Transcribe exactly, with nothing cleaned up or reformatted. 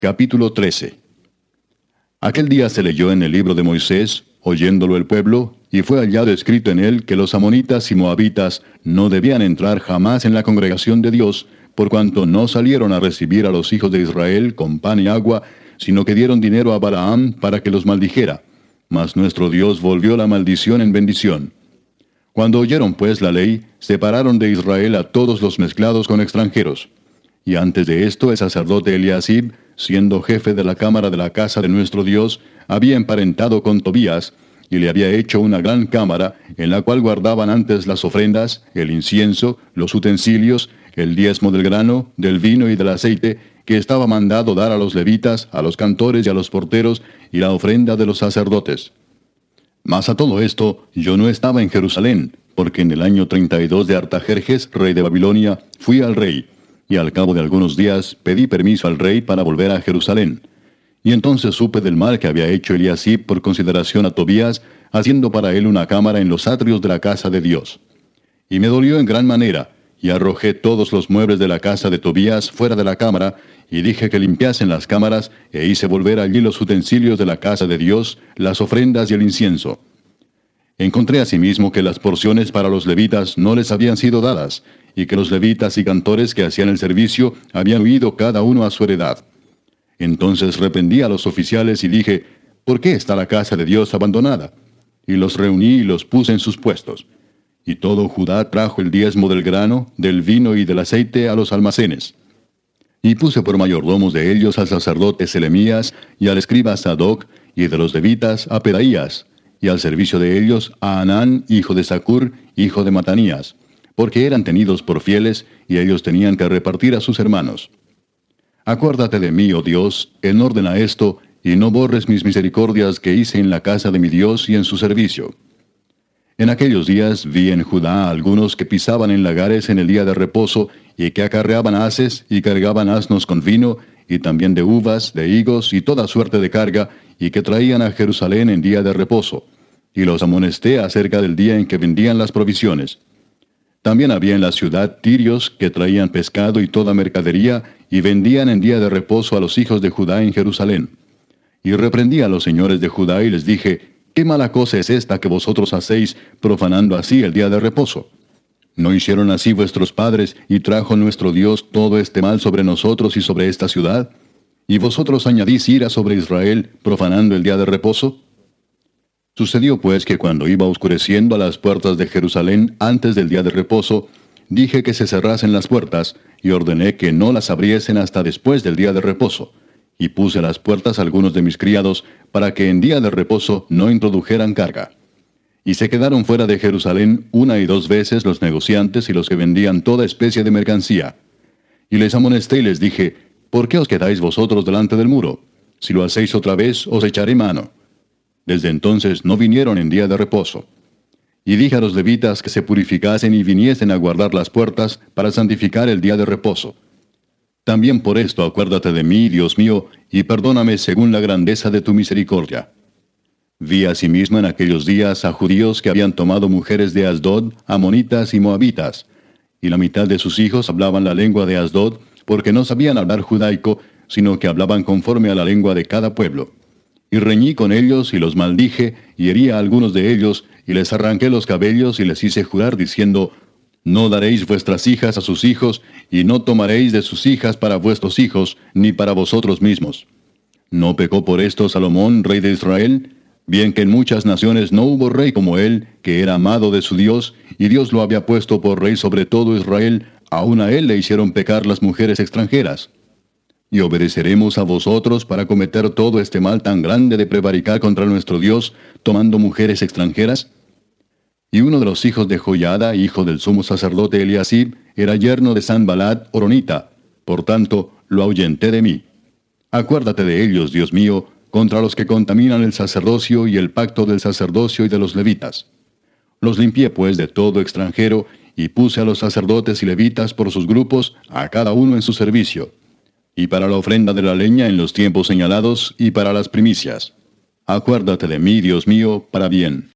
Capítulo trece. Aquel día se leyó en el libro de Moisés, oyéndolo el pueblo, y fue hallado escrito en él que los amonitas y moabitas no debían entrar jamás en la congregación de Dios, por cuanto no salieron a recibir a los hijos de Israel con pan y agua, sino que dieron dinero a Balaam para que los maldijera. Mas nuestro Dios volvió la maldición en bendición. Cuando oyeron pues la ley, separaron de Israel a todos los mezclados con extranjeros. Y antes de esto el sacerdote Eliasib, siendo jefe de la cámara de la casa de nuestro Dios, había emparentado con Tobías, y le había hecho una gran cámara, en la cual guardaban antes las ofrendas, el incienso, los utensilios, el diezmo del grano, del vino y del aceite, que estaba mandado dar a los levitas, a los cantores y a los porteros, y la ofrenda de los sacerdotes. Mas a todo esto yo no estaba en Jerusalén, porque en el año treinta y dos de Artajerjes, rey de Babilonia, fui al rey, y al cabo de algunos días pedí permiso al rey para volver a Jerusalén. Y entonces supe del mal que había hecho Eliasib por consideración a Tobías, haciendo para él una cámara en los atrios de la casa de Dios. Y me dolió en gran manera, y arrojé todos los muebles de la casa de Tobías fuera de la cámara, y dije que limpiasen las cámaras, e hice volver allí los utensilios de la casa de Dios, las ofrendas y el incienso. Encontré asimismo que las porciones para los levitas no les habían sido dadas, y que los levitas y cantores que hacían el servicio habían huido cada uno a su heredad. Entonces reprendí a los oficiales y dije, ¿por qué está la casa de Dios abandonada? Y los reuní y los puse en sus puestos. Y todo Judá trajo el diezmo del grano, del vino y del aceite a los almacenes. Y puse por mayordomos de ellos al sacerdote Selemías y al escriba Sadoc, y de los levitas a Pedaías, y al servicio de ellos a Anán, hijo de Zacur, hijo de Matanías, porque eran tenidos por fieles, y ellos tenían que repartir a sus hermanos. Acuérdate de mí, oh Dios, en orden a esto, y no borres mis misericordias que hice en la casa de mi Dios y en su servicio. En aquellos días vi en Judá a algunos que pisaban en lagares en el día de reposo, y que acarreaban haces, y cargaban asnos con vino, y también de uvas, de higos, y toda suerte de carga, y que traían a Jerusalén en día de reposo. Y los amonesté acerca del día en que vendían las provisiones. También había en la ciudad tirios que traían pescado y toda mercadería, y vendían en día de reposo a los hijos de Judá en Jerusalén. Y reprendí a los señores de Judá y les dije, ¿qué mala cosa es esta que vosotros hacéis, profanando así el día de reposo? ¿No hicieron así vuestros padres, y trajo nuestro Dios todo este mal sobre nosotros y sobre esta ciudad? ¿Y vosotros añadís ira sobre Israel, profanando el día de reposo? Sucedió pues que cuando iba oscureciendo a las puertas de Jerusalén antes del día de reposo, dije que se cerrasen las puertas, y ordené que no las abriesen hasta después del día de reposo. Y puse a las puertas a algunos de mis criados, para que en día de reposo no introdujeran carga. Y se quedaron fuera de Jerusalén una y dos veces los negociantes y los que vendían toda especie de mercancía. Y les amonesté y les dije, ¿por qué os quedáis vosotros delante del muro? Si lo hacéis otra vez, os echaré mano. Desde entonces no vinieron en día de reposo. Y dije a los levitas que se purificasen y viniesen a guardar las puertas para santificar el día de reposo. También por esto acuérdate de mí, Dios mío, y perdóname según la grandeza de tu misericordia. Vi asimismo en aquellos días a judíos que habían tomado mujeres de Asdod, amonitas y moabitas, y la mitad de sus hijos hablaban la lengua de Asdod, porque no sabían hablar judaico, sino que hablaban conforme a la lengua de cada pueblo. Y reñí con ellos y los maldije, y herí a algunos de ellos, y les arranqué los cabellos y les hice jurar diciendo, no daréis vuestras hijas a sus hijos, y no tomaréis de sus hijas para vuestros hijos, ni para vosotros mismos. ¿No pecó por esto Salomón, rey de Israel? Bien que en muchas naciones no hubo rey como él, que era amado de su Dios, y Dios lo había puesto por rey sobre todo Israel, aun a él le hicieron pecar las mujeres extranjeras. ¿Y obedeceremos a vosotros para cometer todo este mal tan grande de prevaricar contra nuestro Dios, tomando mujeres extranjeras? Y uno de los hijos de Joiada, hijo del sumo sacerdote Eliasib, era yerno de Sanballat horonita, por tanto, lo ahuyenté de mí. Acuérdate de ellos, Dios mío, contra los que contaminan el sacerdocio y el pacto del sacerdocio y de los levitas. Los limpié pues de todo extranjero, y puse a los sacerdotes y levitas por sus grupos, a cada uno en su servicio, y para la ofrenda de la leña en los tiempos señalados, y para las primicias. Acuérdate de mí, Dios mío, para bien.